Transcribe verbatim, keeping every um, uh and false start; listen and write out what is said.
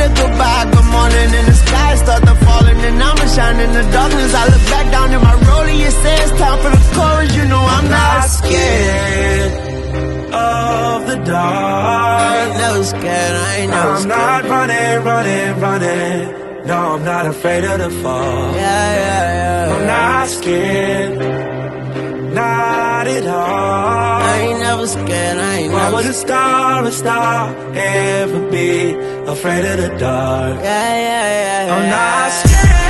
a goodbye, good morning, and the sky start to falling, and I'ma shine in the darkness. I look back down in my rollie, it says time for the chorus. You know I'm not scared of the dark. I ain't never scared, I ain't never I'm scared. not running, running, running. No, I'm not afraid of the fall. Yeah, yeah, yeah. I'm not scared, not at all. I ain't never scared, I ain't Why never would a star, a star ever be afraid of the dark? Yeah, yeah, yeah, yeah. I'm not scared.